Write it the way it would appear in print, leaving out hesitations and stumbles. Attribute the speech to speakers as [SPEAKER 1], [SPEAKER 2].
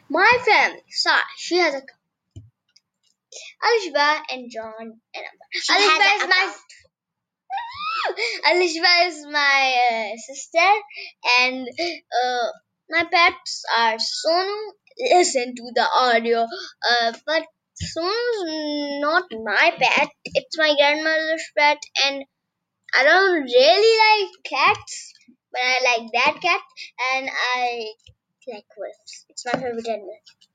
[SPEAKER 1] My family, Sarah, she has a Alishba and John and Amber. Alishba is my Alishba is my sister, and my pets are Sonu. Listen to the audio, but Sonu's not my pet. It's my grandmother's pet, and I don't really like cats, but I like that cat, and I like wolves. It's my favorite animal.